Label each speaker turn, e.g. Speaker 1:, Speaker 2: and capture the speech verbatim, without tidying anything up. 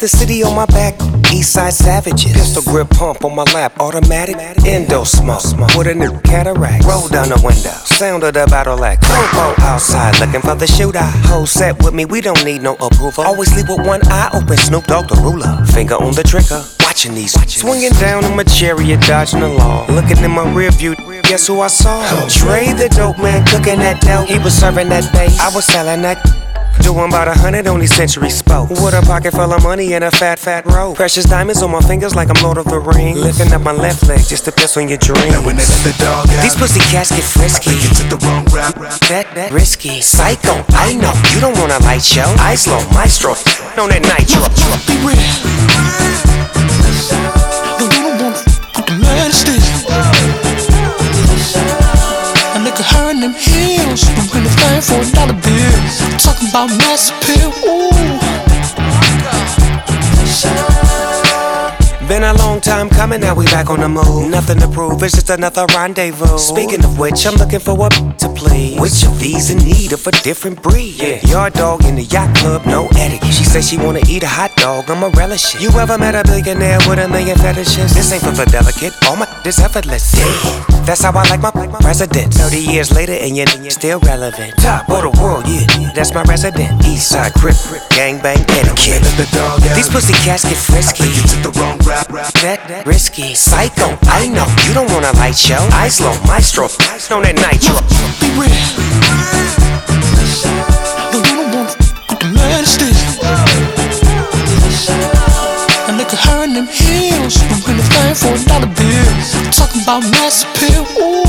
Speaker 1: the city on my back, east side savages. Pistol grip pump on my lap, automatic, endo smoke. With a new cataract, roll down the window. Sound of the battle act, Popo outside looking for the shooter. Whole set with me, we don't need no approval. Always sleep with one eye open, Snoop Dogg the ruler. Finger on the trigger, watching these. Swinging down in my chariot, dodging the law. Looking in my rear view, guess who I saw? Trey the dope man, cooking that dough. He was serving that bass, I was selling that. Doing about a hundred on these century spoke. With a pocket full of money and a fat, fat rope. Precious diamonds on my fingers like I'm Lord of the Rings. Lifting up my left leg just to piss on your dreams.
Speaker 2: Now when they let the dog out,
Speaker 1: these pussy cats get frisky.
Speaker 2: I think you took the wrong rap.
Speaker 1: That, that risky. Psycho, I know. You don't want a light show. I slow, maestro. On that nitro.
Speaker 3: Be real. No, you don't want put the man still. A nigga hurting them heels. You win the thing for a dollar bill. Talking about mass appeal. Ooh.
Speaker 1: Been a long time coming, now we back on the move. Nothing to prove, it's just another rendezvous. Speaking of which, I'm looking for a to please. Which of these in need of a different breed? Yeah. Yard dog in the yacht club, no etiquette. She said she wanna eat a hot dog, I'ma relish it. You ever met a billionaire with a million fetishes? This ain't for the delicate, all my this effortless. Yeah. That's how I like my president. Thirty years later and you're still relevant. Top of the world, yeah, that's my resident. East side crip, gangbang etiquette.
Speaker 2: The dog out.
Speaker 1: These pussy cats get frisky.
Speaker 2: I think you took the wrong rap.
Speaker 1: That, that risky, psycho, I know. You don't want a light show. I slow, maestro, on that nitro.
Speaker 3: Be real. No, you don't want put the man still. A nigga hurting them heels. You win the thing for a dollar bill. Talking about mass appeal. Ooh.